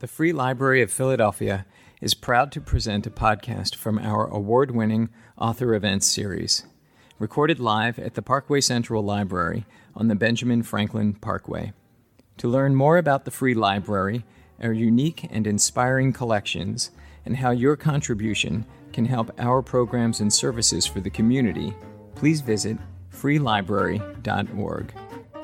The Free Library of Philadelphia is proud to present a podcast from our award-winning Author Events series, recorded live at the Parkway Central Library on the Benjamin Franklin Parkway. To learn more about the Free Library, our unique and inspiring collections, and how your contribution can help our programs and services for the community, please visit freelibrary.org.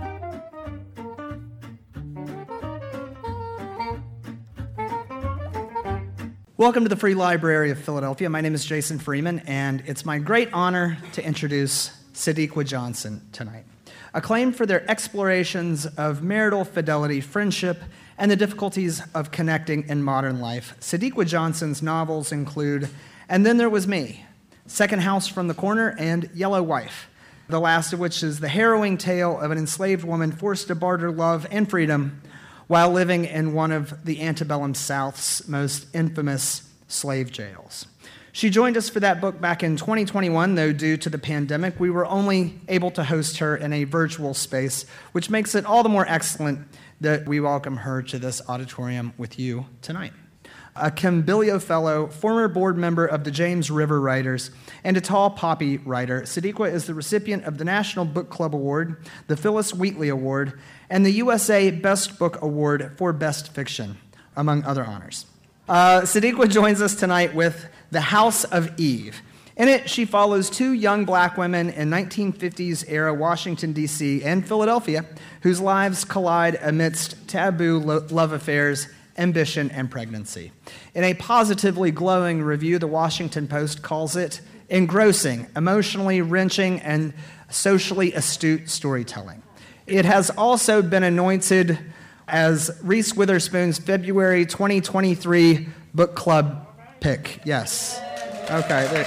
Welcome to the Free Library of Philadelphia. My name is Jason Freeman, and it's my great honor to introduce Sadiqa Johnson tonight. Acclaimed for their explorations of marital fidelity, friendship, and the difficulties of connecting in modern life, Sadiqa Johnson's novels include And Then There Was Me, Second House from the Corner, and Yellow Wife, the last of which is the harrowing tale of an enslaved woman forced to barter love and freedom while living in one of the antebellum South's most infamous slave jails. She joined us for that book back in 2021, though due to the pandemic, we were only able to host her in a virtual space, which makes it all the more excellent that we welcome her to this auditorium with you tonight. A Cambilio Fellow, former board member of the James River Writers, and a tall poppy writer, Sadiqa is the recipient of the National Book Club Award, the Phyllis Wheatley Award, and the USA Best Book Award for Best Fiction, among other honors. Sadiqa joins us tonight with The House of Eve. In it, she follows two young black women in 1950s-era Washington, D.C. and Philadelphia, whose lives collide amidst taboo love affairs, ambition, and pregnancy. In a positively glowing review, the Washington Post calls it engrossing, emotionally wrenching, and socially astute storytelling. It has also been anointed as Reese Witherspoon's February 2023 book club pick. Yes. Okay.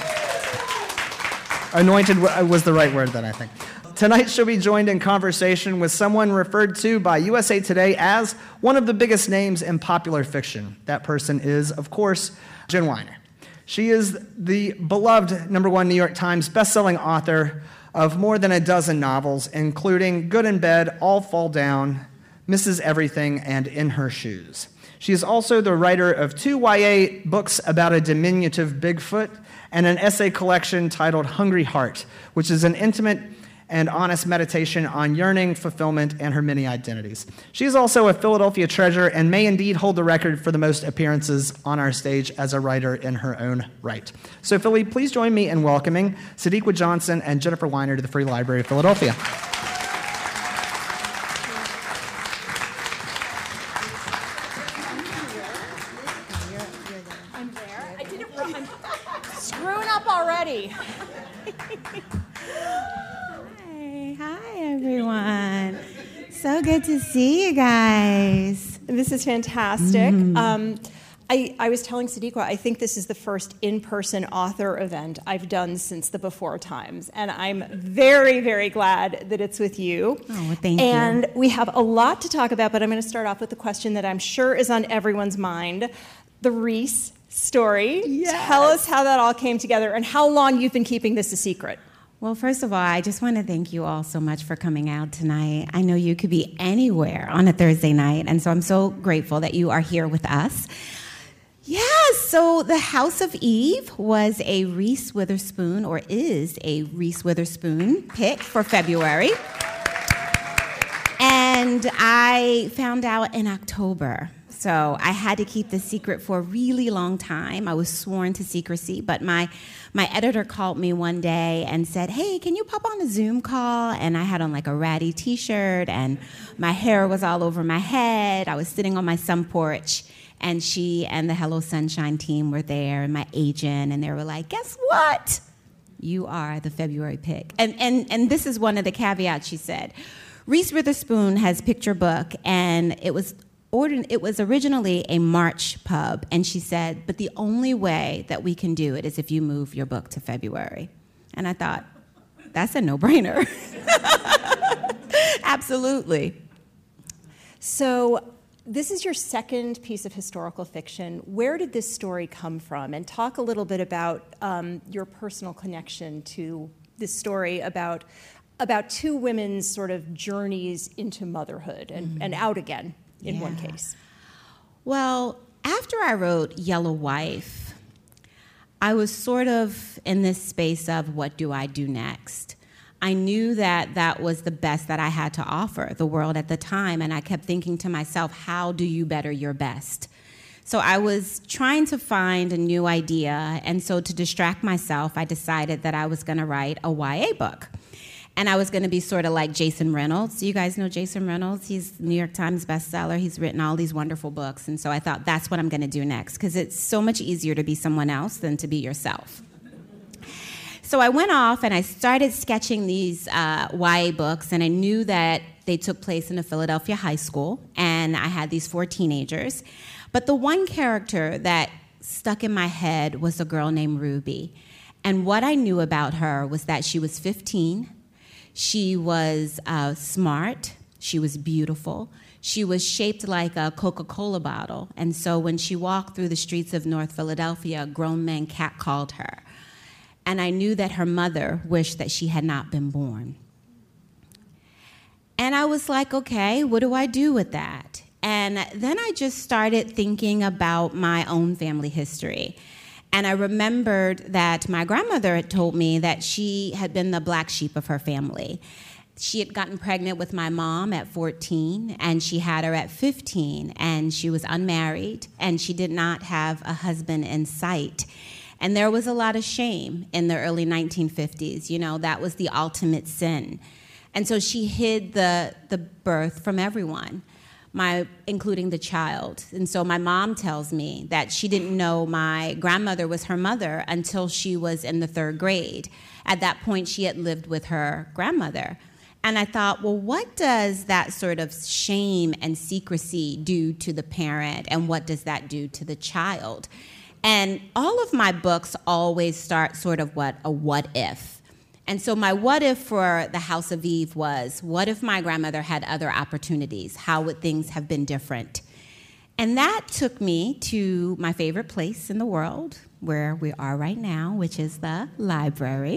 Anointed was the right word then, I think. Tonight she'll be joined in conversation with someone referred to by USA Today as one of the biggest names in popular fiction. That person is, of course, Jen Weiner. She is the beloved #1 New York Times bestselling author of more than a dozen novels, including Good in Bed, All Fall Down, Mrs. Everything, and In Her Shoes. She is also the writer of 2 YA books about a diminutive Bigfoot and an essay collection titled Hungry Heart, which is an intimate and honest meditation on yearning, fulfillment, and her many identities. She is also a Philadelphia treasure and may indeed hold the record for the most appearances on our stage as a writer in her own right. So, Philly, please join me in welcoming Sadiqa Johnson and Jennifer Weiner to the Free Library of Philadelphia. I'm there. I'm screwing up already. Hi, everyone. So good to see you guys. This is fantastic. I was telling Sadiqa, I think this is the first in-person author event I've done since the Before Times, and I'm very, very glad that it's with you. Oh, well, thank you. And we have a lot to talk about, but I'm going to start off with the question that I'm sure is on everyone's mind, the Reese story. Yes. Tell us how that all came together and how long you've been keeping this a secret. Well, first of all, I just want to thank you all so much for coming out tonight. I know you could be anywhere on a Thursday night, and so I'm so grateful that you are here with us. Yes, so The House of Eve was a Reese Witherspoon, or is a Reese Witherspoon pick for February. And I found out in October. So I had to keep this secret for a really long time. I was sworn to secrecy, but my editor called me one day and said, hey, can you pop on a Zoom call? And I had on like a ratty t-shirt and my hair was all over my head. I was sitting on my sun porch and she and the Hello Sunshine team were there and my agent, and they were like, guess what? You are the February pick. And this is one of the caveats she said. Reese Witherspoon has picked your book, and it was originally a March pub, and she said, but the only way that we can do it is if you move your book to February. And I thought, that's a no-brainer. Absolutely. So this is your second piece of historical fiction. Where did this story come from? And talk a little bit about your personal connection to this story about two women's sort of journeys into motherhood and out again in one case. Well, after I wrote Yellow Wife, I was sort of in this space of what do I do next? I knew that that was the best that I had to offer the world at the time, and I kept thinking to myself, how do you better your best? So I was trying to find a new idea, and so to distract myself, I decided that I was going to write a YA book. And I was going to be sort of like Jason Reynolds. You guys know Jason Reynolds? He's New York Times bestseller. He's written all these wonderful books, and so I thought that's what I'm going to do next, because it's so much easier to be someone else than to be yourself. So I went off and I started sketching these YA books, and I knew that they took place in a Philadelphia high school, and I had these 4 teenagers. But the one character that stuck in my head was a girl named Ruby. And what I knew about her was that she was 15. She was smart. She was beautiful. She was shaped like a Coca-Cola bottle. And so when she walked through the streets of North Philadelphia, grown men catcalled her. And I knew that her mother wished that she had not been born. And I was like, okay, what do I do with that? And then I just started thinking about my own family history. And I remembered that my grandmother had told me that she had been the black sheep of her family. She had gotten pregnant with my mom at 14, and she had her at 15, and she was unmarried, and she did not have a husband in sight. And there was a lot of shame in the early 1950s. You know, that was the ultimate sin. And so she hid the birth from everyone, including the child. And so my mom tells me that she didn't know my grandmother was her mother until she was in the 3rd grade. At that point, she had lived with her grandmother. And I thought, well, what does that sort of shame and secrecy do to the parent, and what does that do to the child? And all of my books always start sort of a what if. And so my what if for The House of Eve was, what if my grandmother had other opportunities? How would things have been different? And that took me to my favorite place in the world, where we are right now, which is the library.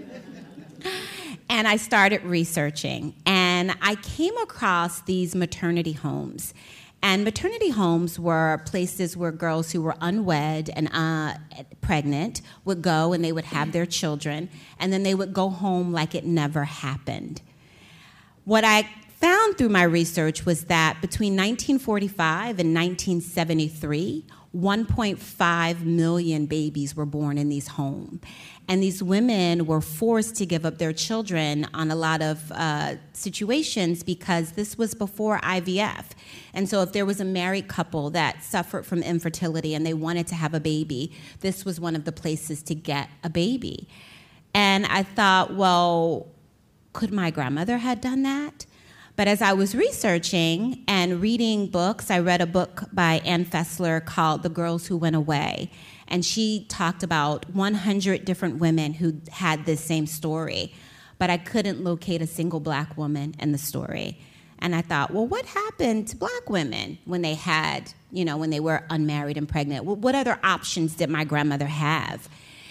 And I started researching, and I came across these maternity homes. And maternity homes were places where girls who were unwed and pregnant would go, and they would have their children, and then they would go home like it never happened. What I found through my research was that between 1945 and 1973, 1.5 million babies were born in these homes. And these women were forced to give up their children on a lot of situations because this was before IVF. And so if there was a married couple that suffered from infertility and they wanted to have a baby, this was one of the places to get a baby. And I thought, well, could my grandmother have done that? But as I was researching and reading books, I read a book by Ann Fessler called The Girls Who Went Away. And she talked about 100 different women who had this same story. But I couldn't locate a single black woman in the story. And I thought, well, what happened to black women when they had, when they were unmarried and pregnant? What other options did my grandmother have?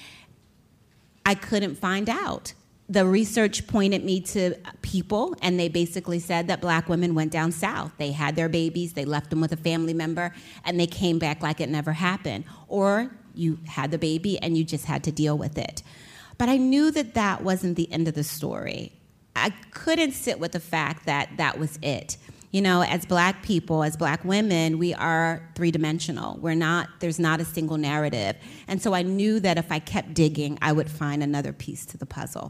I couldn't find out. The research pointed me to people, and they basically said that black women went down south. They had their babies, they left them with a family member, and they came back like it never happened. Or you had the baby and you just had to deal with it. But I knew that that wasn't the end of the story. I couldn't sit with the fact that that was it. As black people, as black women, we are three-dimensional. There's not a single narrative. And so I knew that if I kept digging, I would find another piece to the puzzle.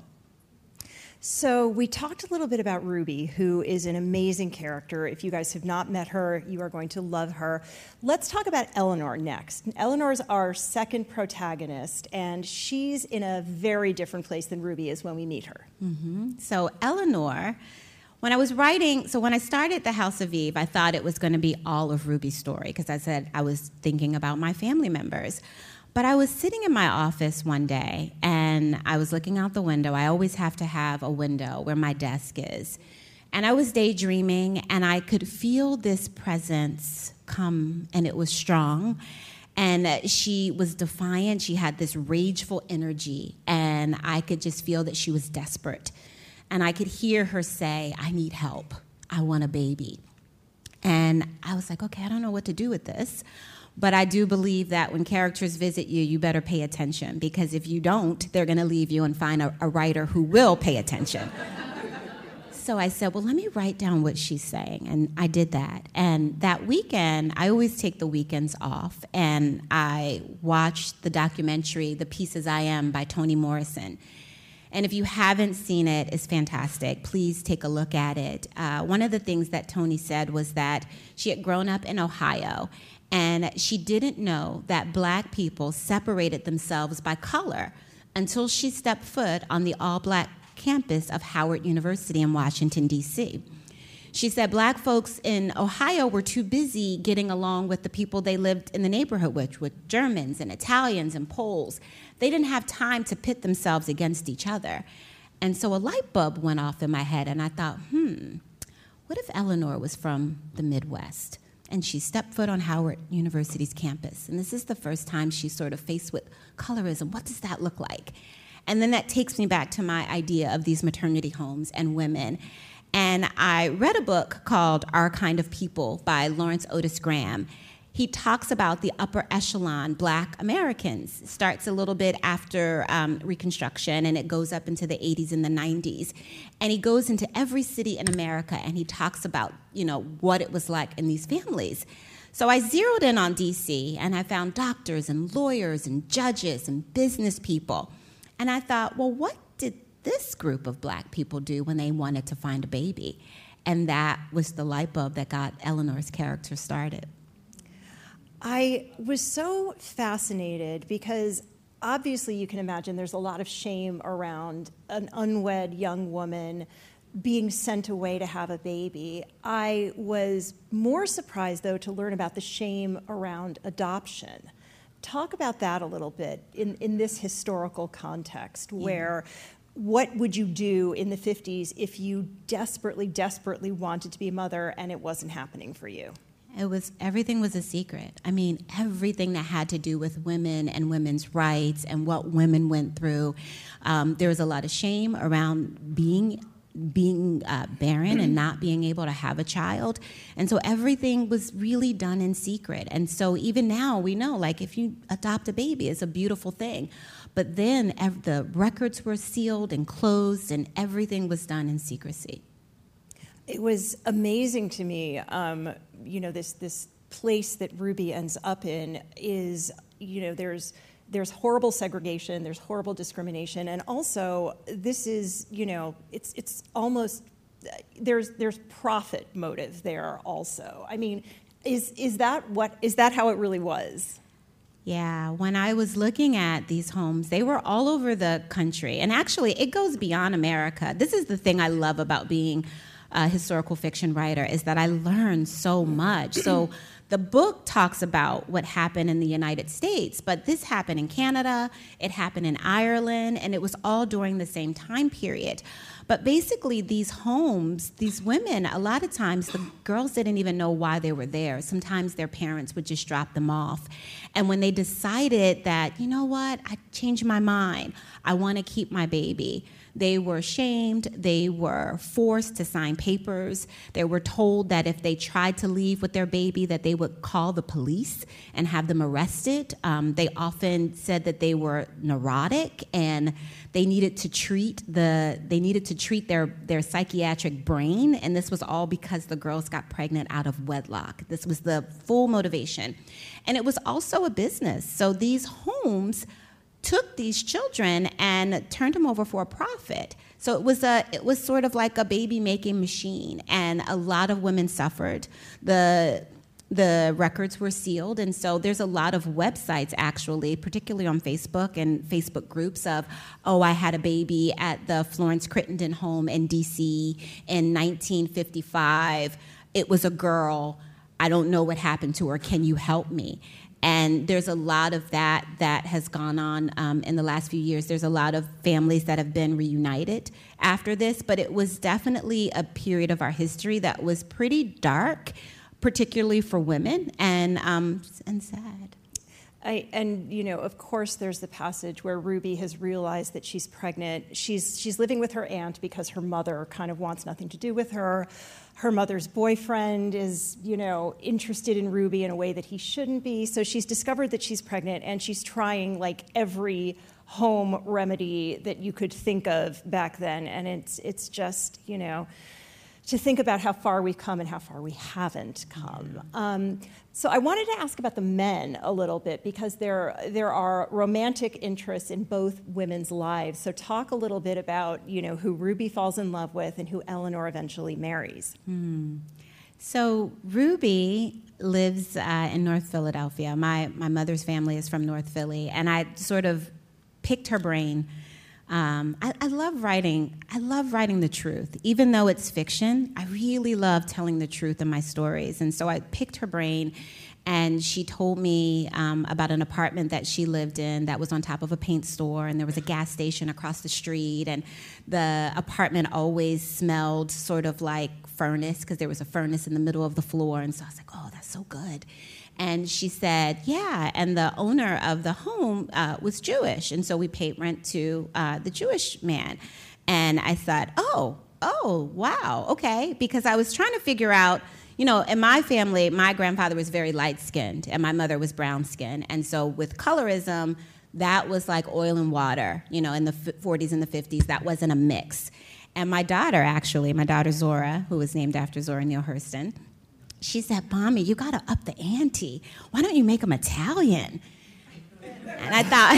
So we talked a little bit about Ruby, who is an amazing character. If you guys have not met her, you are going to love her. Let's talk about Eleanor next. Eleanor's our second protagonist, and she's in a very different place than Ruby is when we meet her. Mm-hmm. So Eleanor, when I started The House of Eve, I thought it was going to be all of Ruby's story, because I said I was thinking about my family members. But I was sitting in my office one day, and I was looking out the window. I always have to have a window where my desk is. And I was daydreaming, and I could feel this presence come, and it was strong. And she was defiant. She had this rageful energy, and I could just feel that she was desperate. And I could hear her say, "I need help. I want a baby." And I was like, okay, I don't know what to do with this. But I do believe that when characters visit you, you better pay attention, because if you don't, they're going to leave you and find a writer who will pay attention. So I said, well, let me write down what she's saying. And I did that. And that weekend, I always take the weekends off, and I watched the documentary, The Pieces I Am by Toni Morrison. And if you haven't seen it, it's fantastic. Please take a look at it. One of the things that Toni said was that she had grown up in Ohio, and she didn't know that black people separated themselves by color until she stepped foot on the all-black campus of Howard University in Washington, D.C. She said black folks in Ohio were too busy getting along with the people they lived in the neighborhood with Germans and Italians and Poles. They didn't have time to pit themselves against each other. And so a light bulb went off in my head, and I thought, what if Eleanor was from the Midwest? And she stepped foot on Howard University's campus. And this is the first time she's sort of faced with colorism. What does that look like? And then that takes me back to my idea of these maternity homes and women. And I read a book called Our Kind of People by Lawrence Otis Graham. He talks about the upper echelon black Americans. It starts a little bit after Reconstruction, and it goes up into the 80s and the 90s. And he goes into every city in America, and he talks about, what it was like in these families. So I zeroed in on D.C., and I found doctors and lawyers and judges and business people. And I thought, well, what did this group of black people do when they wanted to find a baby? And that was the light bulb that got Eleanor's character started. I was so fascinated because obviously you can imagine there's a lot of shame around an unwed young woman being sent away to have a baby. I was more surprised, though, to learn about the shame around adoption. Talk about that a little bit in this historical context, where what would you do in the 50s if you desperately, desperately wanted to be a mother and it wasn't happening for you? Everything was a secret. I mean, everything that had to do with women and women's rights and what women went through. There was a lot of shame around being barren and not being able to have a child. And so everything was really done in secret. And so even now we know, like, if you adopt a baby, it's a beautiful thing. But then the records were sealed and closed, and everything was done in secrecy. It was amazing to me, this place that Ruby ends up in is, there's horrible segregation, there's horrible discrimination, and also this is, it's almost, there's profit motive there also. I mean, is that how it really was? Yeah, when I was looking at these homes, they were all over the country, and actually it goes beyond America. This is the thing I love about being a historical fiction writer, is that I learned so much. So the book talks about what happened in the United States, but this happened in Canada, it happened in Ireland, and it was all during the same time period. But basically these homes, these women, a lot of times the girls didn't even know why they were there. Sometimes their parents would just drop them off. And when they decided that, you know what, I changed my mind, I want to keep my baby, they were shamed, they were forced to sign papers, they were told that if they tried to leave with their baby that they would call the police and have them arrested. They often said that they were neurotic and they needed to treat their psychiatric brain, and this was all because the girls got pregnant out of wedlock. This was the full motivation. And it was also a business. So these homes took these children and turned them over for a profit. So it was sort of like a baby making machine, and a lot of women suffered. The records were sealed, and so there's a lot of websites actually, particularly on Facebook and Facebook groups of, I had a baby at the Florence Crittenden home in DC in 1955. It was a girl. I don't know what happened to her. Can you help me? And there's a lot of that has gone on in the last few years. There's a lot of families that have been reunited after this, but it was definitely a period of our history that was pretty dark, particularly for women, and sad. Of course, there's the passage where Ruby has realized that she's pregnant. She's living with her aunt because her mother kind of wants nothing to do with her. Her mother's boyfriend is, interested in Ruby in a way that he shouldn't be. So she's discovered that she's pregnant, and she's trying like every home remedy that you could think of back then. And it's just, to think about how far we've come and how far we haven't come. So I wanted to ask about the men a little bit, because there are romantic interests in both women's lives. So talk a little bit about, who Ruby falls in love with and who Eleanor eventually marries. So Ruby lives in North Philadelphia. My mother's family is from North Philly, and I sort of picked her brain. I love writing. I love writing the truth. Even though it's fiction, I really love telling the truth in my stories. And so I picked her brain, and she told me about an apartment that she lived in that was on top of a paint store, and there was a gas station across the street, and the apartment always smelled sort of like furnace, because there was a furnace in the middle of the floor. And so I was like, oh, that's so good. And she said, yeah, and the owner of the home was Jewish, and so we paid rent to the Jewish man. And I thought, oh, wow, okay, because I was trying to figure out, in my family, my grandfather was very light-skinned, and my mother was brown-skinned, and so with colorism, that was like oil and water, in the 40s and the 50s, that wasn't a mix. And my daughter Zora, who was named after Zora Neale Hurston, she said, Mommy, you got to up the ante. Why don't you make them Italian? And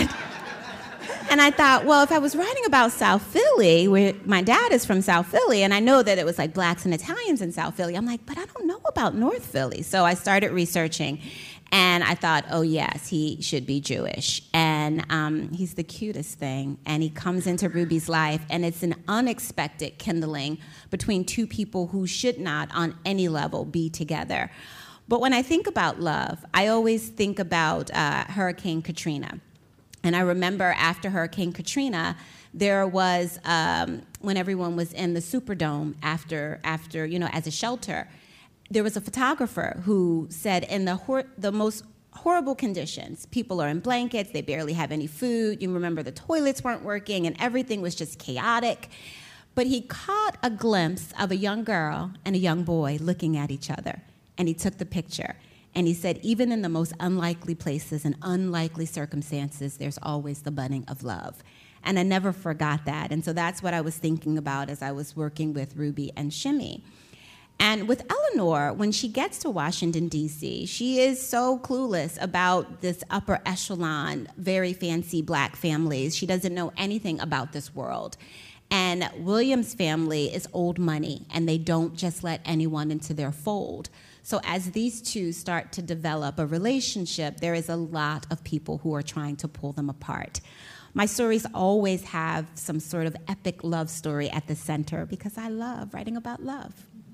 I thought, well, if I was writing about South Philly, where my dad is from South Philly, and I know that it was like blacks and Italians in South Philly, I'm like, but I don't know about North Philly. So I started researching, and I thought, oh, yes, he should be Jewish. And he's the cutest thing, and he comes into Ruby's life, and it's an unexpected kindling between two people who should not, on any level, be together. But when I think about love, I always think about Hurricane Katrina. And I remember after Hurricane Katrina, there was, when everyone was in the Superdome after as a shelter, there was a photographer who said in the most horrible conditions, people are in blankets, they barely have any food, you remember the toilets weren't working, and everything was just chaotic. But he caught a glimpse of a young girl and a young boy looking at each other, and he took the picture. And he said, even in the most unlikely places and unlikely circumstances, there's always the budding of love. And I never forgot that. And so that's what I was thinking about as I was working with Ruby and Shimmy. And with Eleanor, when she gets to Washington, D.C., she is so clueless about this upper echelon, very fancy black families. She doesn't know anything about this world. And William's family is old money, and they don't just let anyone into their fold. So as these two start to develop a relationship, there is a lot of people who are trying to pull them apart. My stories always have some sort of epic love story at the center, because I love writing about love.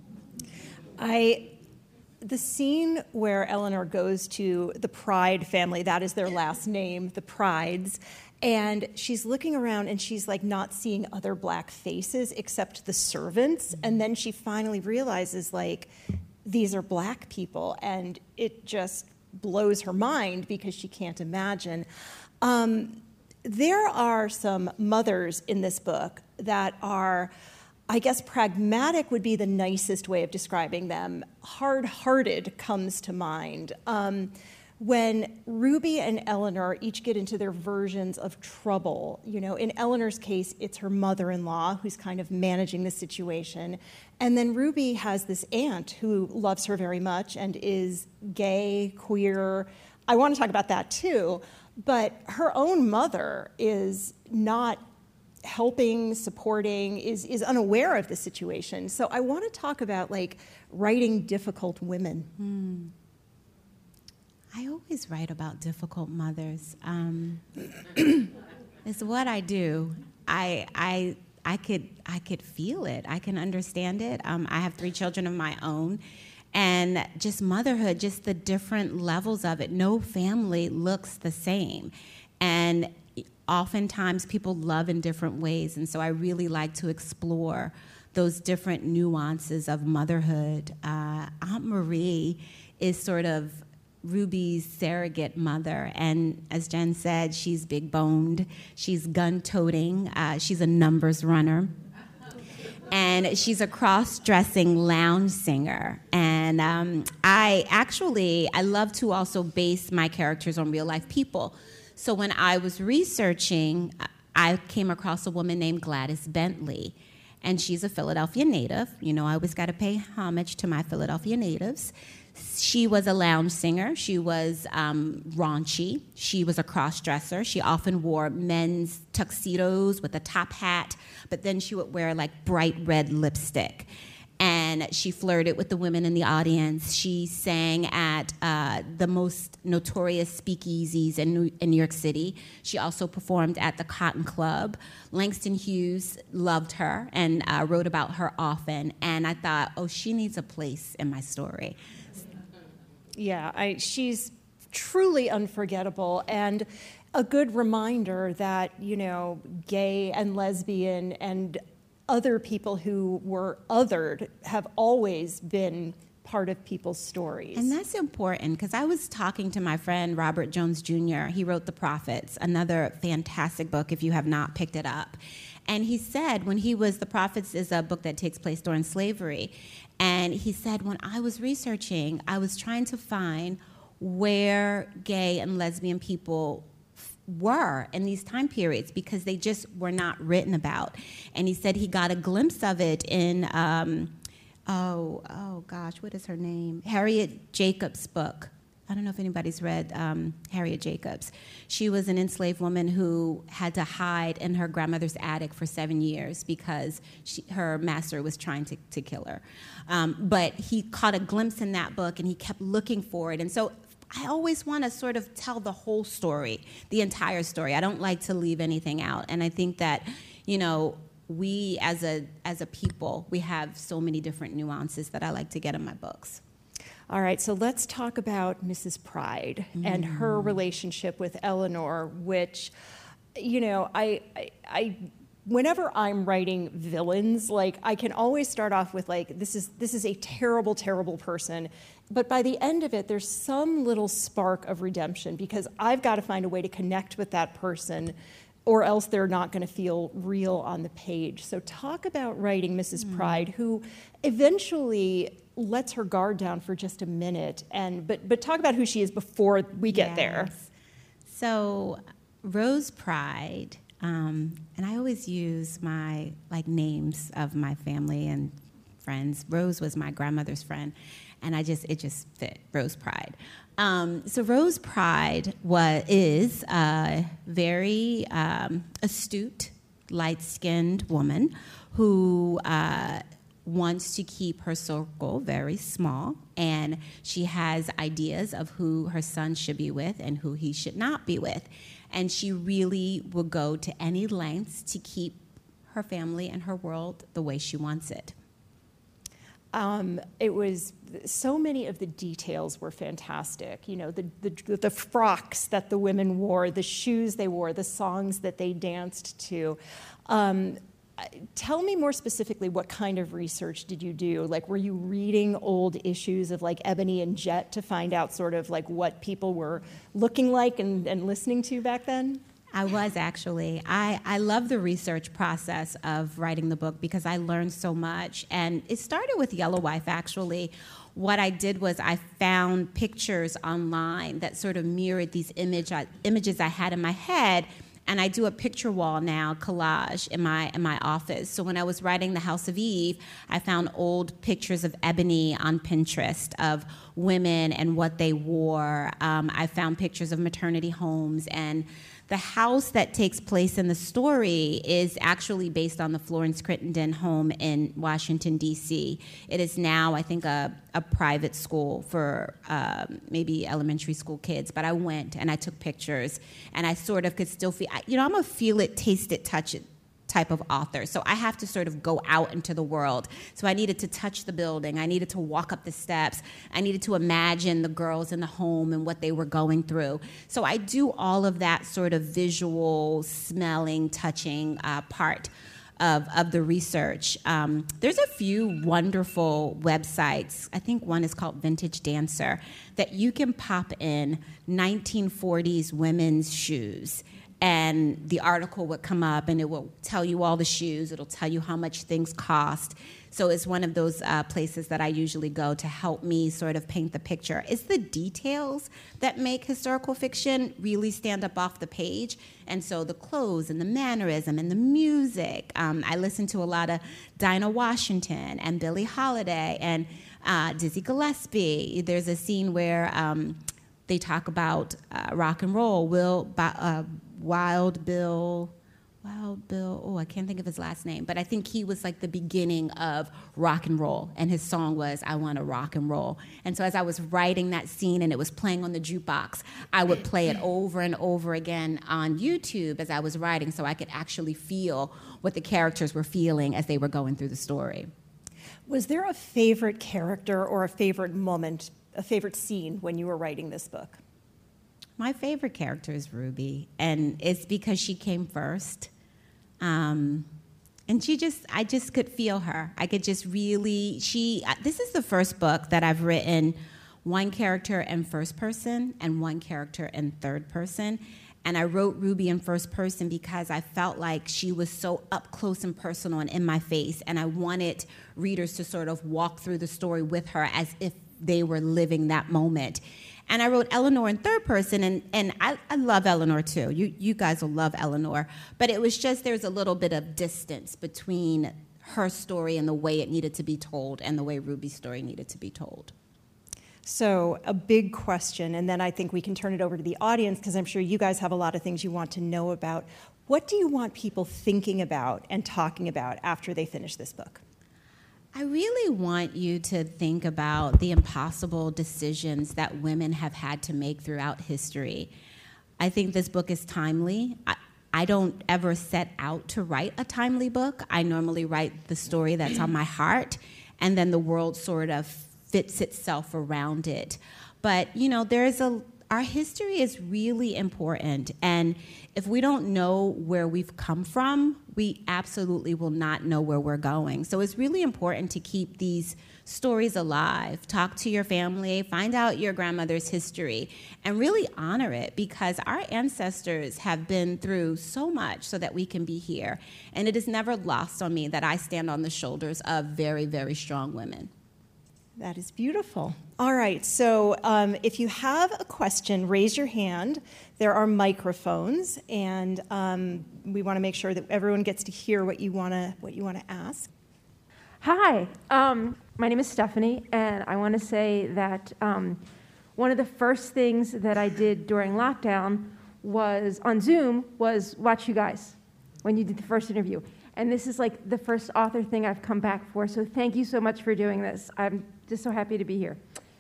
The scene where Eleanor goes to the Pride family, that is their last name, the Prides, and she's looking around and she's like not seeing other black faces except the servants, and then she finally realizes like these are black people, and it just blows her mind because she can't imagine. There are some mothers in this book that are, I guess pragmatic would be the nicest way of describing them. Hard-hearted comes to mind. When Ruby and Eleanor each get into their versions of trouble, in Eleanor's case, it's her mother-in-law who's kind of managing the situation. And then Ruby has this aunt who loves her very much and is gay, queer. I want to talk about that too. But her own mother is not helping, supporting, is unaware of the situation. So I want to talk about like writing difficult women. I always write about difficult mothers. It's what I do. I could feel it. I can understand it. I have 3 children of my own. And just motherhood, just the different levels of it. No family looks the same. And oftentimes people love in different ways. And so I really like to explore those different nuances of motherhood. Aunt Marie is sort of Ruby's surrogate mother. And as Jen said, she's big-boned, she's gun-toting, she's a numbers runner. And she's a cross-dressing lounge singer. And I love to also base my characters on real-life people. So when I was researching, I came across a woman named Gladys Bentley. And she's a Philadelphia native. You know, I always got to pay homage to my Philadelphia natives. She was a lounge singer. She was raunchy. She was a cross-dresser. She often wore men's tuxedos with a top hat, but then she would wear like bright red lipstick. And she flirted with the women in the audience. She sang at the most notorious speakeasies in New York City. She also performed at the Cotton Club. Langston Hughes loved her and wrote about her often. And I thought, oh, she needs a place in my story. Yeah, she's truly unforgettable and a good reminder that, you know, gay and lesbian and other people who were othered have always been part of people's stories. And that's important because I was talking to my friend Robert Jones Jr. He wrote The Prophets, another fantastic book if you have not picked it up. And he said The Prophets is a book that takes place during slavery. And he said, when I was researching, I was trying to find where gay and lesbian people were in these time periods because they just were not written about. And he said he got a glimpse of it in, what is her name? Harriet Jacobs' book. I don't know if anybody's read Harriet Jacobs. She was an enslaved woman who had to hide in her grandmother's attic for 7 years because her master was trying to kill her. But he caught a glimpse in that book, and he kept looking for it. And so I always want to sort of tell the whole story, the entire story. I don't like to leave anything out. And I think that, you know, we as a people, we have so many different nuances that I like to get in my books. All right, so let's talk about Mrs. Pride and her relationship with Eleanor, which, you know, I whenever I'm writing villains, like, I can always start off with, like, this is a terrible, terrible person. But by the end of it, there's some little spark of redemption because I've got to find a way to connect with that person or else they're not going to feel real on the page. So talk about writing Mrs. Pride, who eventually lets her guard down for just a minute. But talk about who she is before we get there. So Rose Pride, and I always use my names of my family and friends. Rose was my grandmother's friend, and it just fit, Rose Pride. So Rose Pride is a very astute, light-skinned woman who wants to keep her circle very small, and she has ideas of who her son should be with and who he should not be with. And she really will go to any lengths to keep her family and her world the way she wants it. It was so many of the details were fantastic. You know, the frocks that the women wore, the shoes they wore, the songs that they danced to. Tell me more specifically, what kind of research did you do? Like, were you reading old issues of like Ebony and Jet to find out sort of like what people were looking like and listening to back then? I was actually. I love the research process of writing the book because I learned so much. And it started with Yellow Wife, actually. What I did was I found pictures online that sort of mirrored these images I had in my head. And I do a picture wall now, collage, in my office. So when I was writing The House of Eve, I found old pictures of Ebony on Pinterest of women and what they wore. I found pictures of maternity homes, and the house that takes place in the story is actually based on the Florence Crittenden home in Washington, D.C. It is now, I think, a private school for maybe elementary school kids. But I went and I took pictures, and I sort of could still feel, you know, I'm a feel it, taste it, touch it type of author. So I have to sort of go out into the world. So I needed to touch the building. I needed to walk up the steps. I needed to imagine the girls in the home and what they were going through. So I do all of that sort of visual, smelling, touching part of the research. There's a few wonderful websites. I think one is called Vintage Dancer, that you can pop in 1940s women's shoes. And the article would come up, and it will tell you all the shoes. It'll tell you how much things cost. So it's one of those places that I usually go to help me sort of paint the picture. It's the details that make historical fiction really stand up off the page. And so the clothes and the mannerism and the music. I listen to a lot of Dinah Washington and Billie Holiday and Dizzy Gillespie. There's a scene where they talk about rock and roll. Wild Bill, oh, I can't think of his last name, but I think he was like the beginning of rock and roll, and his song was, I Want to Rock and Roll. And so as I was writing that scene and it was playing on the jukebox, I would play it over and over again on YouTube as I was writing so I could actually feel what the characters were feeling as they were going through the story. Was there a favorite character or a favorite moment, a favorite scene when you were writing this book? My favorite character is Ruby, and it's because she came first. And I just could feel her. I could just really, this is the first book that I've written one character in first person and one character in third person. And I wrote Ruby in first person because I felt like she was so up close and personal and in my face, and I wanted readers to sort of walk through the story with her as if they were living that moment. And I wrote Eleanor in third person, and I love Eleanor too. You guys will love Eleanor. But it was just there's a little bit of distance between her story and the way it needed to be told and the way Ruby's story needed to be told. So a big question, and then I think we can turn it over to the audience because I'm sure you guys have a lot of things you want to know about. What do you want people thinking about and talking about after they finish this book? I really want you to think about the impossible decisions that women have had to make throughout history. I think this book is timely. I don't ever set out to write a timely book. I normally write the story that's on my heart, and then the world sort of fits itself around it. But, our history is really important, and if we don't know where we've come from, we absolutely will not know where we're going. So it's really important to keep these stories alive. Talk to your family, find out your grandmother's history, and really honor it, because our ancestors have been through so much so that we can be here. And it is never lost on me that I stand on the shoulders of very, very strong women. That is beautiful. All right, so if you have a question, raise your hand. There are microphones, and we want to make sure that everyone gets to hear what you want to ask. Hi, my name is Stephanie, and I want to say that one of the first things that I did during lockdown was on Zoom was watch you guys when you did the first interview. And this is like the first author thing I've come back for, so thank you so much for doing this. I'm just so happy to be here.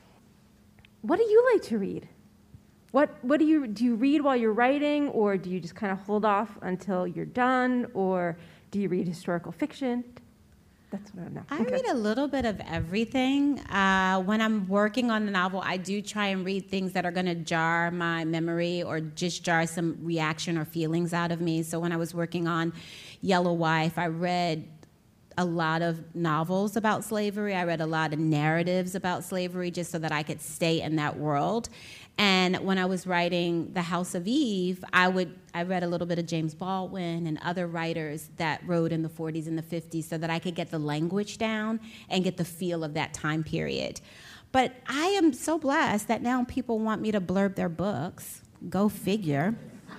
What do you like to read? What do you read while you're writing, or do you just kind of hold off until you're done, or do you read historical fiction? That's what I know. I read a little bit of everything. When I'm working on a novel, I do try and read things that are going to jar my memory or just jar some reaction or feelings out of me. So when I was working on Yellow Wife, I read a lot of novels about slavery. I read a lot of narratives about slavery just so that I could stay in that world. And when I was writing The House of Eve, I read a little bit of James Baldwin and other writers that wrote in the 40s and the 50s so that I could get the language down and get the feel of that time period. But I am so blessed that now people want me to blurb their books. Go figure.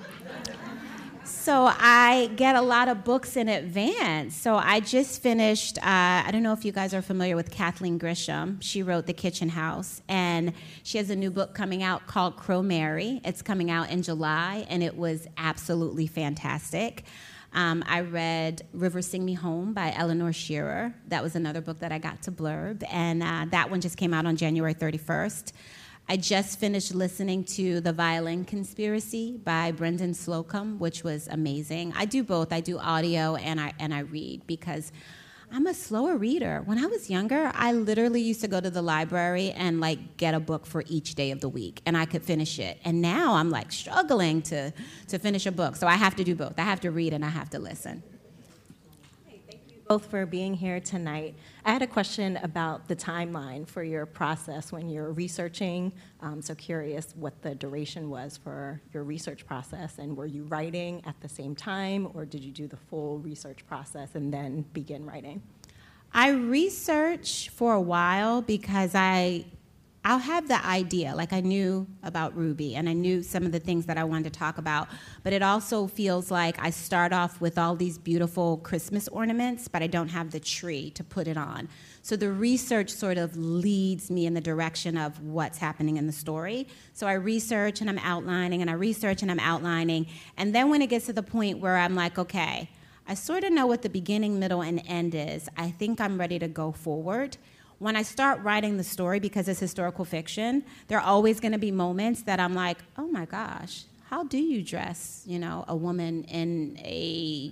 So I get a lot of books in advance. So I just finished, I don't know if you guys are familiar with Kathleen Grisham. She wrote The Kitchen House, and she has a new book coming out called Crow Mary. It's coming out in July, and it was absolutely fantastic. I read River Sing Me Home by Eleanor Shearer. That was another book that I got to blurb, and that one just came out on January 31st. I just finished listening to The Violin Conspiracy by Brendan Slocum, which was amazing. I do both. I do audio and I read because I'm a slower reader. When I was younger, I literally used to go to the library and get a book for each day of the week, and I could finish it. And now I'm struggling to finish a book. So I have to do both. I have to read and I have to listen. both for being here tonight. I had a question about the timeline for your process when you're researching. So curious what the duration was for your research process, and were you writing at the same time, or did you do the full research process and then begin writing? I research for a while because I'll have the idea, like I knew about Ruby and I knew some of the things that I wanted to talk about, but it also feels like I start off with all these beautiful Christmas ornaments, but I don't have the tree to put it on. So the research sort of leads me in the direction of what's happening in the story. So I research and I'm outlining, and I research and I'm outlining, and then when it gets to the point where I'm like, okay, I sort of know what the beginning, middle, and end is, I think I'm ready to go forward. When I start writing the story, because it's historical fiction, there are always going to be moments that I'm like, oh my gosh, how do you dress, a woman in a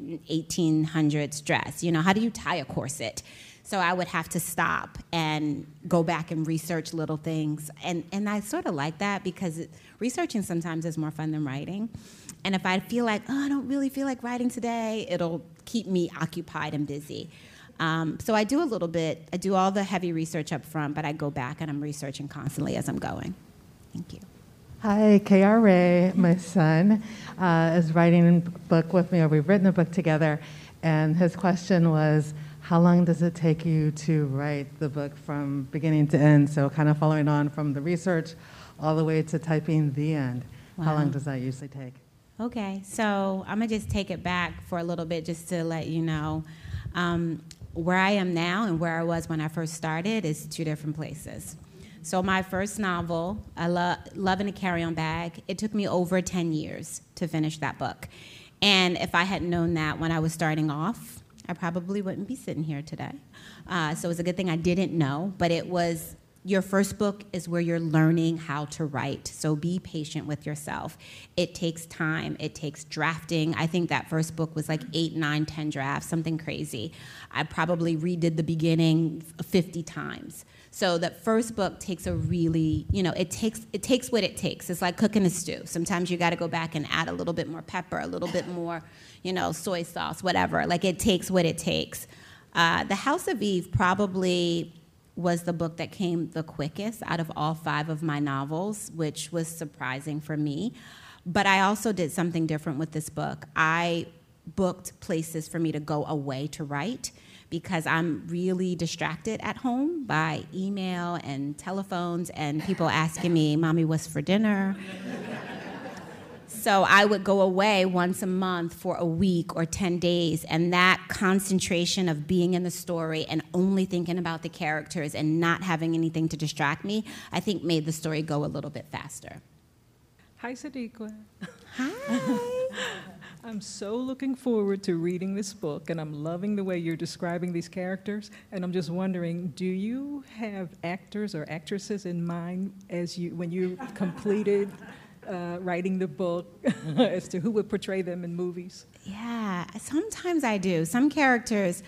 1800s dress? How do you tie a corset? So I would have to stop and go back and research little things. And I sort of like that because researching sometimes is more fun than writing. And if I feel like, I don't really feel like writing today, it'll keep me occupied and busy. So I do a little bit. I do all the heavy research up front, but I go back and I'm researching constantly as I'm going. Thank you. Hi, K.R. Ray, my son, is writing a book with me, or we've written a book together, and his question was, how long does it take you to write the book from beginning to end? So kind of following on from the research all the way to typing the end. Wow. How long does that usually take? Okay, so I'm going to just take it back for a little bit just to let you know. Where I am now and where I was when I first started is two different places. So my first novel, Love in a Carry-On Bag, it took me over 10 years to finish that book. And if I had known that when I was starting off, I probably wouldn't be sitting here today. So it's a good thing I didn't know, but it was, your first book is where you're learning how to write. So be patient with yourself. It takes time. It takes drafting. I think that first book was like 8, 9, 10 drafts, something crazy. I probably redid the beginning 50 times. So that first book takes a really, it takes what it takes. It's like cooking a stew. Sometimes you got to go back and add a little bit more pepper, a little bit more, soy sauce, whatever. Like it takes what it takes. The House of Eve probably was the book that came the quickest out of all 5 of my novels, which was surprising for me. But I also did something different with this book. I booked places for me to go away to write because I'm really distracted at home by email and telephones and people asking me, Mommy, what's for dinner? So I would go away once a month for a week or 10 days, and that concentration of being in the story and only thinking about the characters and not having anything to distract me, I think made the story go a little bit faster. Hi, Sadiqa. Hi. I'm so looking forward to reading this book, and I'm loving the way you're describing these characters, and I'm just wondering, do you have actors or actresses in mind when you completed writing the book as to who would portray them in movies? Yeah, sometimes I do. Some characters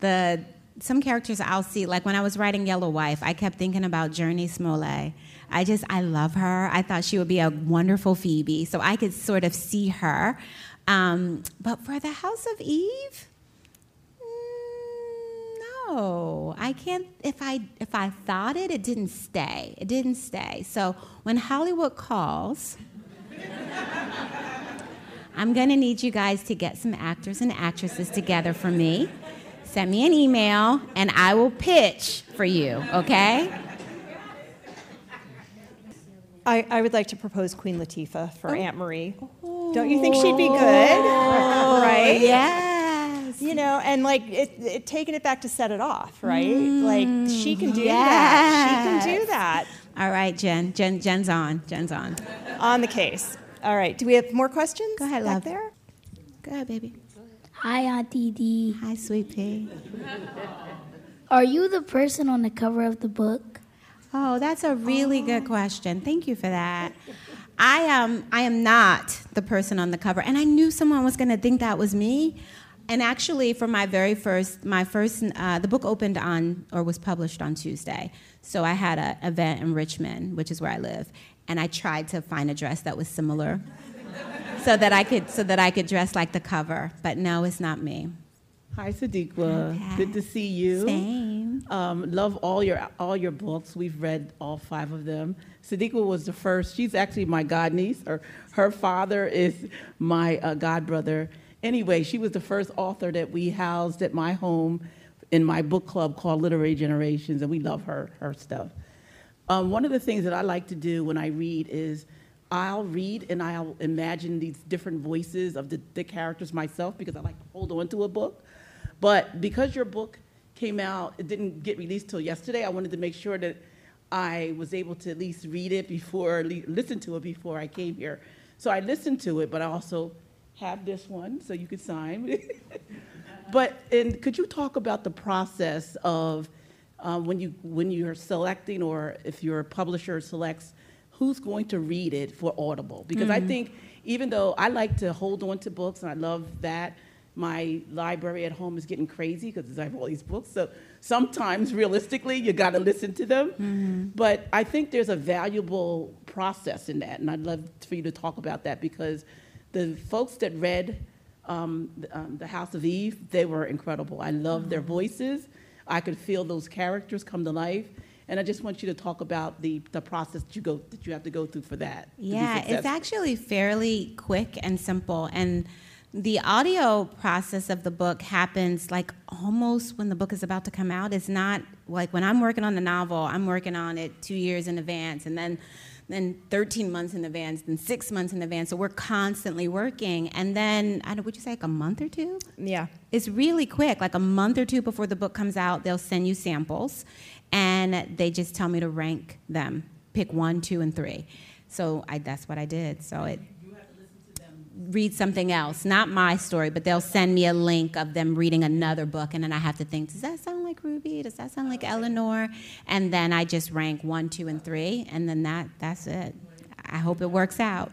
I'll see, like when I was writing Yellow Wife, I kept thinking about Journey Smollett. I love her. I thought she would be a wonderful Phoebe, so I could sort of see her. But for The House of Eve, no, I can't. If I thought it didn't stay. It didn't stay. So when Hollywood calls, I'm going to need you guys to get some actors and actresses together for me. Send me an email, and I will pitch for you, okay? I would like to propose Queen Latifah for Aunt Marie. Don't you think she'd be good? Right? Yes. And like taking it back to set it off, right? Like she can do that. She can do that. All right, Jen. Jen's on. On the case. All right. Do we have more questions? Go ahead, back love. there. Go ahead, baby. Hi, Auntie D. Hi, sweet pea. Are you the person on the cover of the book? Oh, that's a really good question. Thank you for that. I am not the person on the cover, and I knew someone was going to think that was me. And actually, for the book opened was published on Tuesday. So I had an event in Richmond, which is where I live, and I tried to find a dress that was similar, so that I could dress like the cover. But no, it's not me. Hi, Sadiqa. Hi. Good to see you. Same. Love all your books. We've read all 5 of them. Sadiqa was the first. She's actually my godniece. Her father is my godbrother. Anyway, she was the first author that we housed at my home in my book club called Literary Generations, and we love her stuff. One of the things that I like to do when I read is I'll read and I'll imagine these different voices of the characters myself because I like to hold on to a book. But because your book came out, it didn't get released till yesterday, I wanted to make sure that I was able to at least read it listen to it before I came here. So I listened to it, but I also have this one, so you could sign. And could you talk about the process of when you're selecting, or if your publisher selects who's going to read it for Audible? Because I think even though I like to hold on to books, and I love that, my library at home is getting crazy because I have all these books. So sometimes, realistically, you got to listen to them. But I think there's a valuable process in that, and I'd love for you to talk about that because the folks that read The House of Eve, they were incredible. I loved their voices. I could feel those characters come to life. And I just want you to talk about the process that you have to go through for that. Yeah, it's actually fairly quick and simple. And the audio process of the book happens like almost when the book is about to come out. It's not like when I'm working on the novel, I'm working on it 2 years in advance, and then 13 months in advance, then 6 months in advance. So we're constantly working. And then, would you say like a month or two? Yeah. It's really quick. Like a month or two before the book comes out, they'll send you samples, and they just tell me to rank them, pick 1, 2, and 3. So that's what I did. So you have to listen to them read something else, not my story, but they'll send me a link of them reading another book, and then I have to think, does that sound like Ruby? Does that sound like Eleanor? And then I just rank 1, 2, and 3, and then that's it. I hope it works out.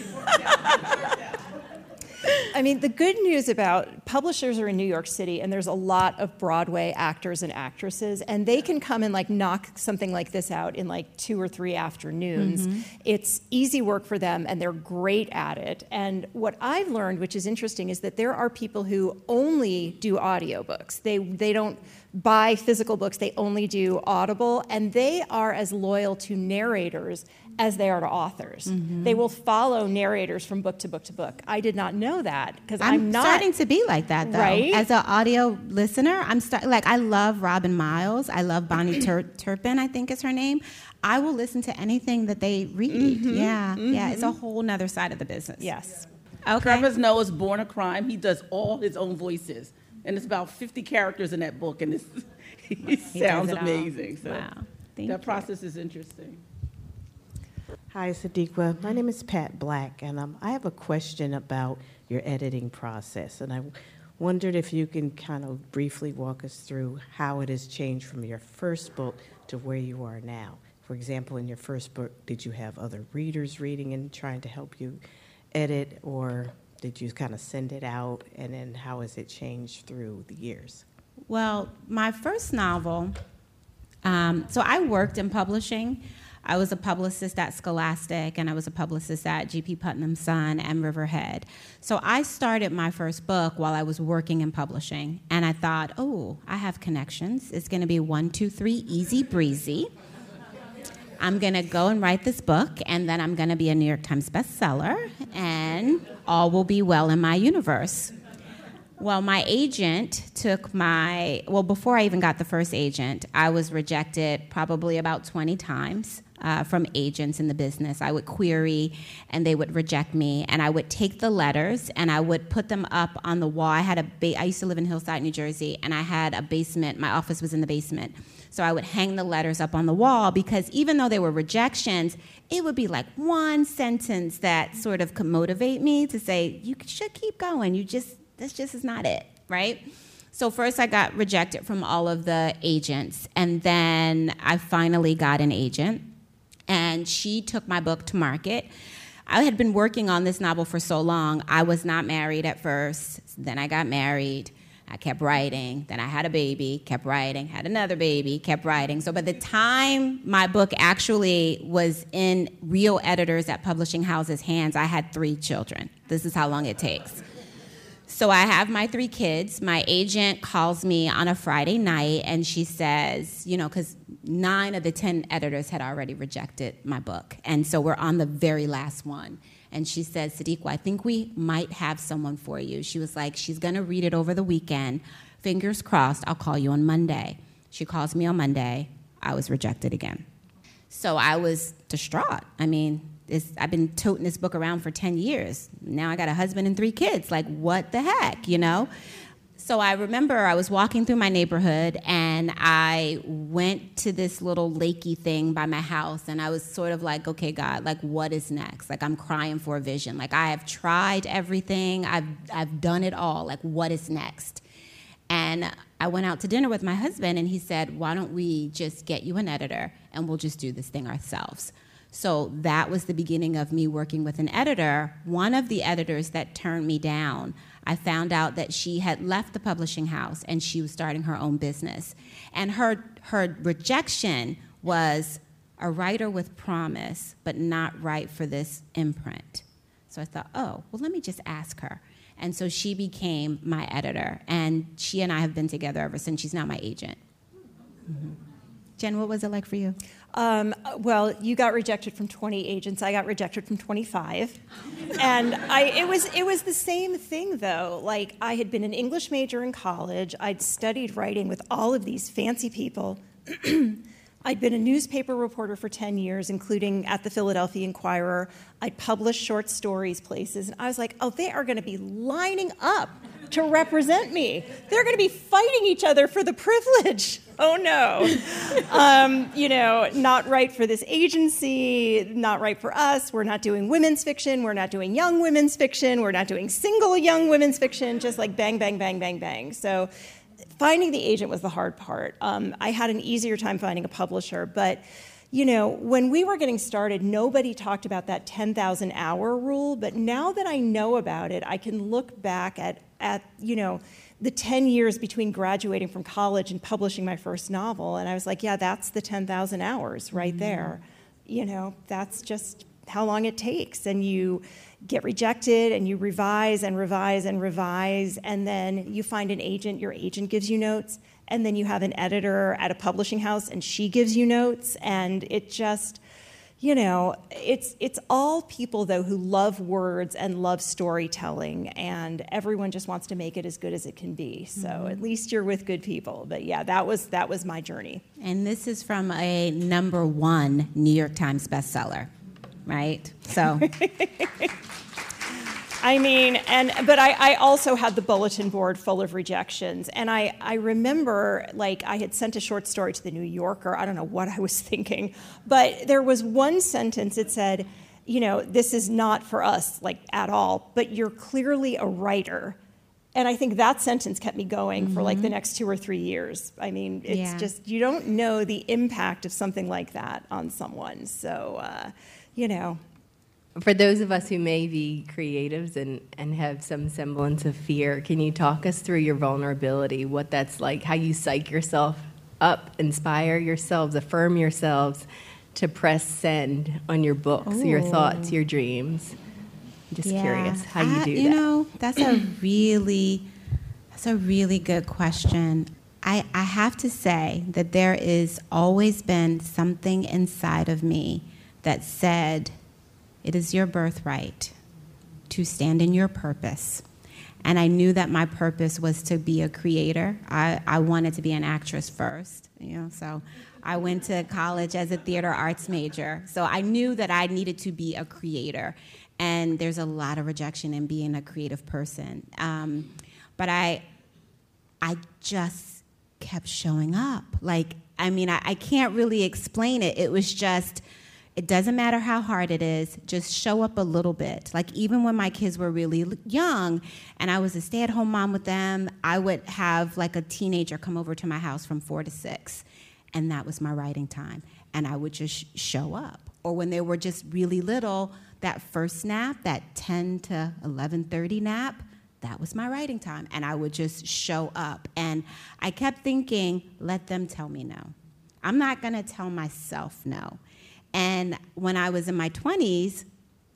I mean, the good news about publishers are in New York City, and there's a lot of Broadway actors and actresses, and they can come and like knock something like this out in like 2 or 3 afternoons. It's easy work for them, and they're great at it. And what I've learned, which is interesting, is that there are people who only do audiobooks. They don't buy physical books, they only do Audible, and they are as loyal to narrators as they are to authors. They will follow narrators from book to book to book. I did not know that because I'm not starting to be like that, though. Right? As an audio listener, I love Robin Miles. I love Bonnie Turpin, I think is her name. I will listen to anything that they read. Yeah, it's a whole nother side of the business. Yes. Okay. Travis Noah's Born a Crime. He does all his own voices. And it's about 50 characters in that book, and it sounds amazing. So wow. That process is interesting. Hi, Sadiqa. My name is Pat Black, and I have a question about your editing process. And I wondered if you can kind of briefly walk us through how it has changed from your first book to where you are now. For example, in your first book, did you have other readers reading and trying to help you edit, or did you kind of send it out? And then how has it changed through the years? Well, my first novel, so I worked in publishing. I was a publicist at Scholastic, and I was a publicist at G.P. Putnam Son and Riverhead. So I started my first book while I was working in publishing, and I thought, I have connections. It's going to be 1, 2, 3, easy breezy. I'm going to go and write this book, and then I'm going to be a New York Times bestseller, and all will be well in my universe. Well, my agent took before I even got the first agent, I was rejected probably about 20 times from agents in the business. I would query, and they would reject me, and I would take the letters, and I would put them up on the wall. I used to live in Hillside, New Jersey, and I had a basement. My office was in the basement. So I would hang the letters up on the wall because even though they were rejections, it would be like one sentence that sort of could motivate me to say, you should keep going. This just is not it, right? So first I got rejected from all of the agents, and then I finally got an agent, and she took my book to market. I had been working on this novel for so long. I was not married at first. Then I got married. I kept writing. Then I had a baby, kept writing, had another baby, kept writing. So by the time my book actually was in real editors at publishing houses' hands, I had 3 children. This is how long it takes. So I have my 3 kids. My agent calls me on a Friday night, and she says, because 9 of the 10 editors had already rejected my book. And so we're on the very last one. And she says, Sadiqa, I think we might have someone for you. She was like, she's going to read it over the weekend. Fingers crossed, I'll call you on Monday. She calls me on Monday. I was rejected again. So I was distraught. I mean, I've been toting this book around for 10 years. Now I got a husband and 3 kids. Like, what the heck, So I remember I was walking through my neighborhood, and I went to this little lakey thing by my house, and I was sort of like, okay, God, like, what is next? Like, I'm crying for a vision. Like, I have tried everything. I've done it all. Like, what is next? And I went out to dinner with my husband, and he said, why don't we just get you an editor, and we'll just do this thing ourselves. So that was the beginning of me working with an editor. One of the editors that turned me down, I found out that she had left the publishing house and she was starting her own business. And her rejection was a writer with promise, but not right for this imprint. So I thought, oh, well, let me just ask her. And so she became my editor, and she and I have been together ever since. She's now my agent. Mm-hmm. Jen, what was it like for you? Well, you got rejected from 20 agents. I got rejected from 25. And it was the same thing, though. Like, I had been an English major in college. I'd studied writing with all of these fancy people. I'd been a newspaper reporter for 10 years, including at the Philadelphia Inquirer. I'd published short stories places. And I was like, oh, they are going to be lining up to represent me. They're going to be fighting each other for the privilege. Oh, no. Not right for this agency, not right for us. We're not doing women's fiction. We're not doing young women's fiction. We're not doing single young women's fiction, just like bang, bang, bang, bang, bang. So finding the agent was the hard part. I had an easier time finding a publisher, but when we were getting started, nobody talked about that 10,000-hour rule, but now that I know about it, I can look back at the 10 years between graduating from college and publishing my first novel, and I was like, yeah, that's the 10,000 hours right there. That's just how long it takes, and you get rejected, and you revise and revise and revise, and then you find an agent, your agent gives you notes, and then you have an editor at a publishing house, and she gives you notes, and it just, it's all people, though, who love words and love storytelling, and everyone just wants to make it as good as it can be. So at least you're with good people. But yeah, that was my journey. And this is from a #1 New York Times bestseller, right? So. But I also had the bulletin board full of rejections. And I remember, I had sent a short story to the New Yorker. I don't know what I was thinking. But there was one sentence that said, this is not for us, at all, but you're clearly a writer. And I think that sentence kept me going for, the next 2 or 3 years. It's just, you don't know the impact of something like that on someone. So, For those of us who may be creatives and have some semblance of fear, can you talk us through your vulnerability, what that's like, how you psych yourself up, inspire yourselves, affirm yourselves to press send on your books, your thoughts, your dreams? I'm just curious how you do that. That's a really good question. I have to say that there is always been something inside of me that said, it is your birthright to stand in your purpose. And I knew that my purpose was to be a creator. I wanted to be an actress first, so I went to college as a theater arts major. So I knew that I needed to be a creator. And there's a lot of rejection in being a creative person. But I just kept showing up. I can't really explain it. It was just, it doesn't matter how hard it is, just show up a little bit. Even when my kids were really young and I was a stay-at-home mom with them, I would have a teenager come over to my house from 4 to 6, and that was my writing time. And I would just show up. Or when they were just really little, that first nap, that 10 to 11:30 nap, that was my writing time. And I would just show up. And I kept thinking, let them tell me no. I'm not going to tell myself no. And when I was in my 20s,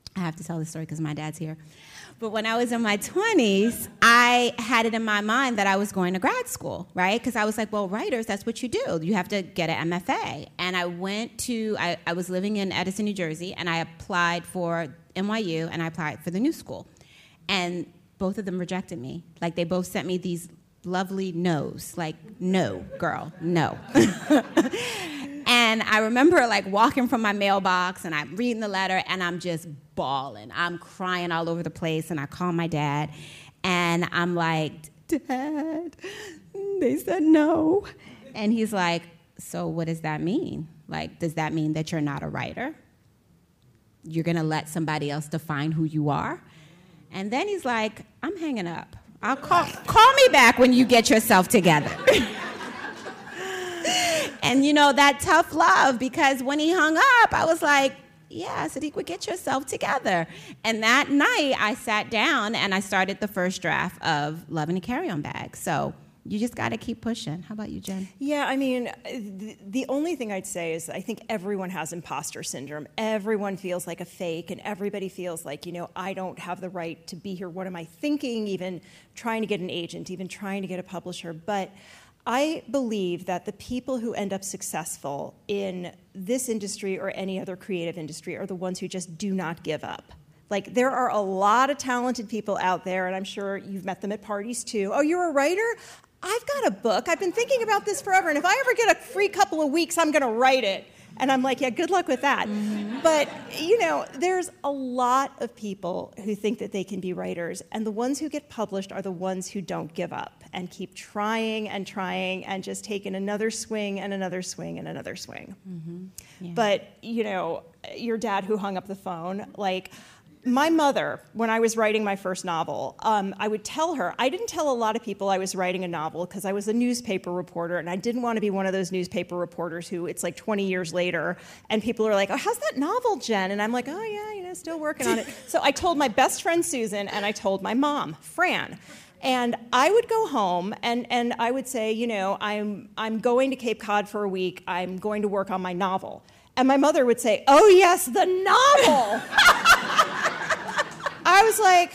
I have to tell this story because my dad's here. But when I was in my 20s, I had it in my mind that I was going to grad school, right? Because I was like, well, writers, that's what you do. You have to get an MFA. And I went to, I was living in Edison, New Jersey, and I applied for NYU, and I applied for the New School. And both of them rejected me. Like, they both sent me these lovely no's. Like, no, girl, no. And I remember, like, walking from my mailbox, and I'm reading the letter, and I'm just bawling. I'm crying all over the place, and I call my dad, and I'm like, Dad, they said no. And he's like, so what does that mean? Like, does that mean that you're not a writer? You're going to let somebody else define who you are? And then he's like, I'm hanging up. I'll call me back when you get yourself together. And, you know, that tough love, because when he hung up, I was like, yeah, Sadiqa, get yourself together. And that night, I sat down and I started the first draft of Love in a Carry-On Bag. So you just got to keep pushing. How about you, Jen? Yeah, I mean, the only thing I'd say is I think everyone has imposter syndrome. Everyone feels like a fake, and everybody feels like, you know, I don't have the right to be here. What am I thinking? Even trying to get an agent, even trying to get a publisher. But I believe that the people who end up successful in this industry or any other creative industry are the ones who just do not give up. Like, there are a lot of talented people out there, and I'm sure you've met them at parties too. Oh, you're a writer? I've got a book. I've been thinking about this forever, and if I ever get a free couple of weeks, I'm going to write it. And I'm like, yeah, good luck with that. Mm-hmm. But, you know, there's a lot of people who think that they can be writers, and the ones who get published are the ones who don't give up and keep trying and just taking another swing and another swing and another swing. Mm-hmm. Yeah. But, you know, your dad who hung up the phone, like, my mother, when I was writing my first novel, I would tell her, I didn't tell a lot of people I was writing a novel because I was a newspaper reporter, and I didn't want to be one of those newspaper reporters who it's like 20 years later, and people are like, oh, how's that novel, Jen? And I'm like, oh, yeah, you know, still working on it. So I told my best friend, Susan, and I told my mom, Fran. And I would go home, and I would say, you know, I'm going to Cape Cod for a week. I'm going to work on my novel. And my mother would say, oh, yes, the novel. I was like,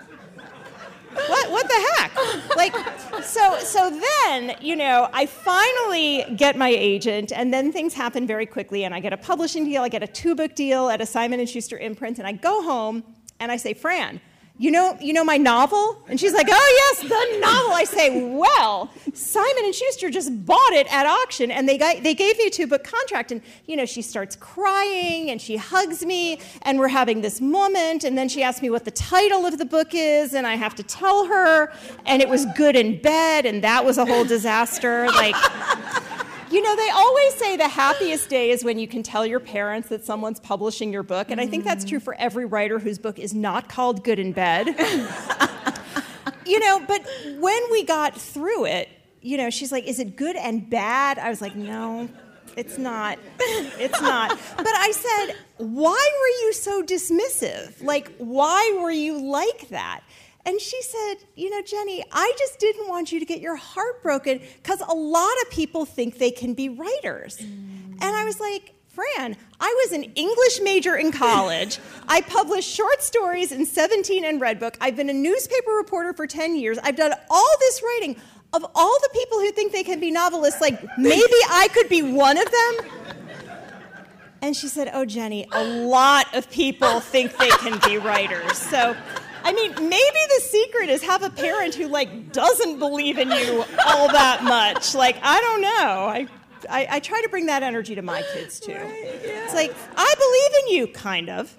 what the heck? Like, so then, you know, I finally get my agent, and then things happen very quickly, and I get a publishing deal, I get a 2-book deal at a Simon & Schuster imprint, and I go home, and I say, Fran, you know my novel? And she's like, oh, yes, the novel. I say, well, Simon & Schuster just bought it at auction, and they gave me a 2-book contract. And, you know, she starts crying, and she hugs me, and we're having this moment, and then she asks me what the title of the book is, and I have to tell her, and it was Good in Bed, and that was a whole disaster. Like, you know, they always say the happiest day is when you can tell your parents that someone's publishing your book, and I think that's true for every writer whose book is not called Good in Bed. You know, but when we got through it, you know, she's like, is it good and bad? I was like, no, it's not. It's not. But I said, why were you so dismissive? Like, why were you like that? And she said, you know, Jenny, I just didn't want you to get your heart broken because a lot of people think they can be writers. And I was like, Fran, I was an English major in college. I published short stories in 17 and Redbook. I've been a newspaper reporter for 10 years. I've done all this writing. Of all the people who think they can be novelists, like, maybe I could be one of them. And she said, oh, Jenny, a lot of people think they can be writers. So, I mean, maybe the secret is have a parent who, like, doesn't believe in you all that much. Like, I don't know. I try to bring that energy to my kids, too. Right, yeah. It's like, I believe in you, kind of.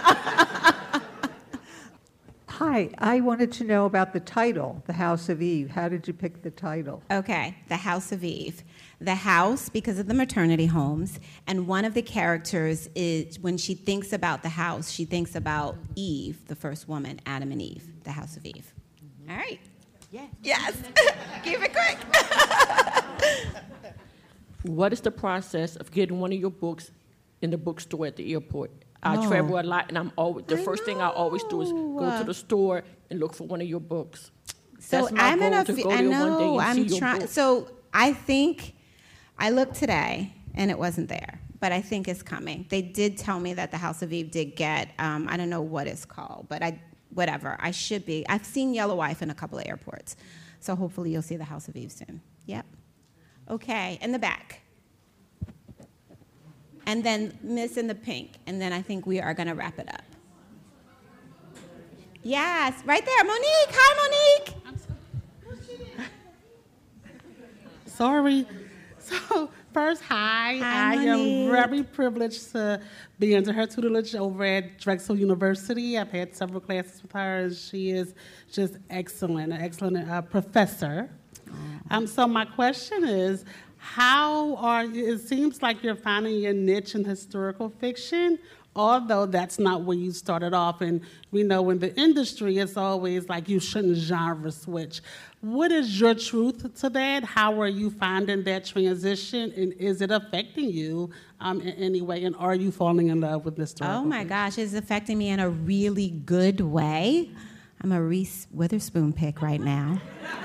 Hi, I wanted to know about the title, The House of Eve. How did you pick the title? Okay, The House of Eve. The house, because of the maternity homes, and one of the characters is, when she thinks about the house, she thinks about Eve, the first woman, Adam and Eve, the House of Eve. Mm-hmm. All right. Yeah. Yes. Keep it quick. What is the process of getting one of your books in the bookstore at the airport? I travel a lot, and I'm always the first thing I always do is go to the store and look for one of your books. So that's my goal, to go there one day and see your book. So I think I looked today, and it wasn't there. but I think it's coming. They did tell me that the House of Eve did get, I don't know what it's called, but whatever. I should be. I've seen Yellow Wife in a couple of airports, so hopefully you'll see the House of Eve soon. Yep. Okay, in the back. And then Miss in the pink, and then I think we are going to wrap it up. Yes, right there, Monique. Hi, Monique. Sorry. So first, hi. Hi, I Monique. am very privileged to be under her tutelage over at Drexel University. I've had several classes with her, and she is just excellent, an excellent professor. So my question is, it seems like you're finding your niche in historical fiction, although that's not where you started off. And we know in the industry, it's always like you shouldn't genre switch. What is your truth to that? How are you finding that transition? And is it affecting you in any way? And are you falling in love with historical Oh, my gosh, it's affecting me in a really good way. I'm a Reese Witherspoon pick right now.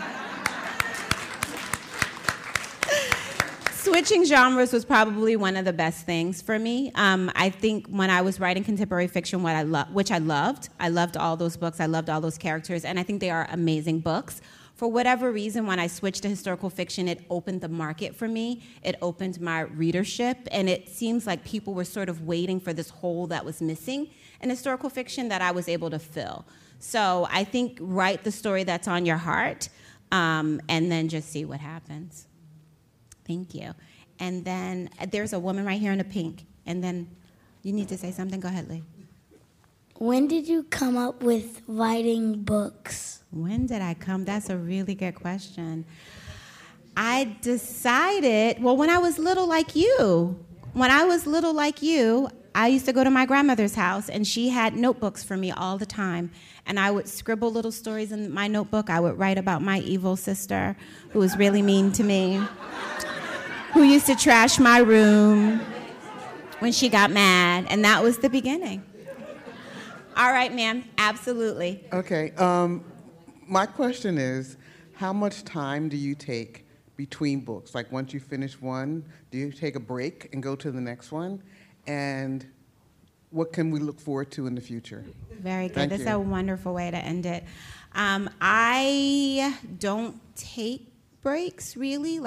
Switching genres was probably one of the best things for me. I think when I was writing contemporary fiction, which I loved all those books, I loved all those characters, and I think they are amazing books. For whatever reason, when I switched to historical fiction, it opened the market for me. It opened my readership, and it seems like people were sort of waiting for this hole that was missing in historical fiction that I was able to fill. So I think write the story that's on your heart, and then just see what happens. Thank you. And then there's a woman right here in the pink. And then you need to say something. Go ahead, Lee. When did you come up with writing books? When did I come? That's a really good question. I decided, well, when I was little like you. When I was little like you, I used to go to my grandmother's house, and she had notebooks for me all the time. And I would scribble little stories in my notebook. I would write about my evil sister, who was really mean to me, who used to trash my room when she got mad, and that was the beginning. All right, ma'am, absolutely. Okay, my question is, how much time do you take between books? Like once you finish one, do you take a break and go to the next one? And what can we look forward to in the future? Very good. Thank That's you. a wonderful way to end it. I don't take breaks, really.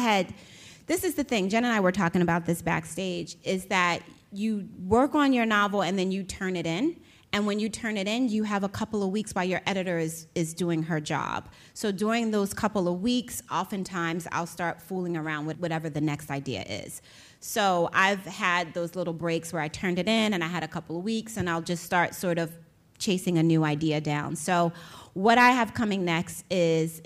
This is the thing, Jen and I were talking about this backstage, is that you work on your novel and then you turn it in. And when you turn it in, you have a couple of weeks while your editor is doing her job. So during those couple of weeks, oftentimes I'll start fooling around with whatever the next idea is. So I've had those little breaks where I turned it in and I had a couple of weeks, and I'll just start sort of chasing a new idea down. So what I have coming next is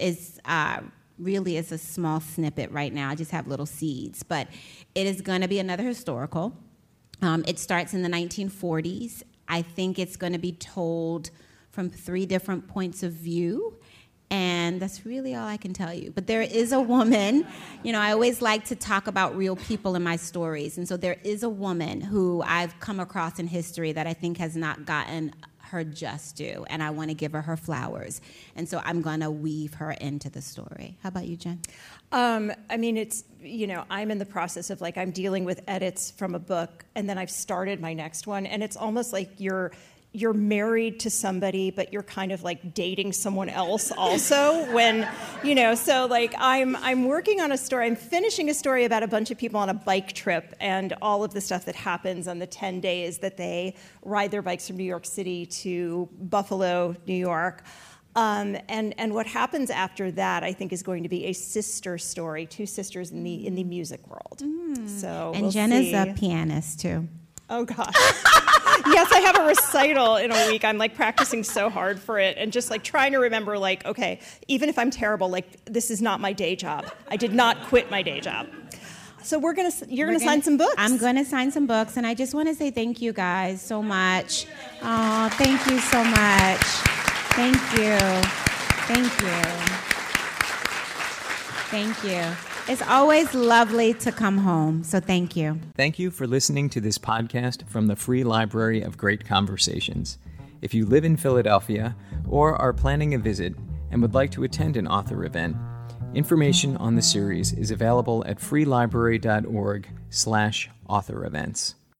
really is a small snippet right now. I just have little seeds, but it is going to be another historical. It starts in the 1940s. I think it's going to be told from 3 different points of view, and that's really all I can tell you. But there is a woman, I always like to talk about real people in my stories, and so there is a woman who I've come across in history that I think has not gotten her just due, and I want to give her flowers. And so I'm going to weave her into the story. How about you, Jen? It's, I'm in the process of I'm dealing with edits from a book, and then I've started my next one, and it's almost like you're married to somebody, but you're kind of dating someone else also when, so I'm working on a story. I'm finishing a story about a bunch of people on a bike trip and all of the stuff that happens on the 10 days that they ride their bikes from New York City to Buffalo, New York. And what happens after that, I think, is going to be a sister story, 2 sisters in the music world. So And we'll Jen see. is a pianist, too. Oh, gosh. Yes, I have a recital in a week. I'm practicing so hard for it and just trying to remember, okay, even if I'm terrible, this is not my day job. I did not quit my day job. So you're going to sign some books. I'm going to sign some books, and I just want to say thank you guys so much. Oh, thank you so much. Thank you. Thank you. Thank you. It's always lovely to come home, so thank you. Thank you for listening to this podcast from the Free Library of Great Conversations. If you live in Philadelphia or are planning a visit and would like to attend an author event, Information on the series is available at freelibrary.org/author events.